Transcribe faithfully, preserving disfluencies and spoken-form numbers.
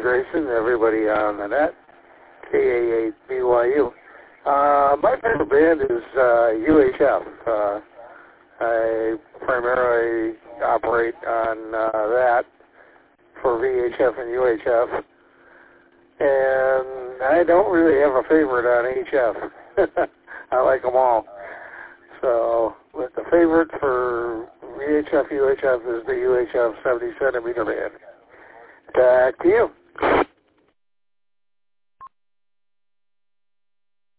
Grayson, everybody on the net, K A eight B Y U. Uh, my favorite band is uh, U H F. Uh, I primarily operate on uh, that for V H F and U H F. And I don't really have a favorite on H F. I like them all. So, but the favorite for V H F, U H F is the U H F seventy centimeter band. Back to you.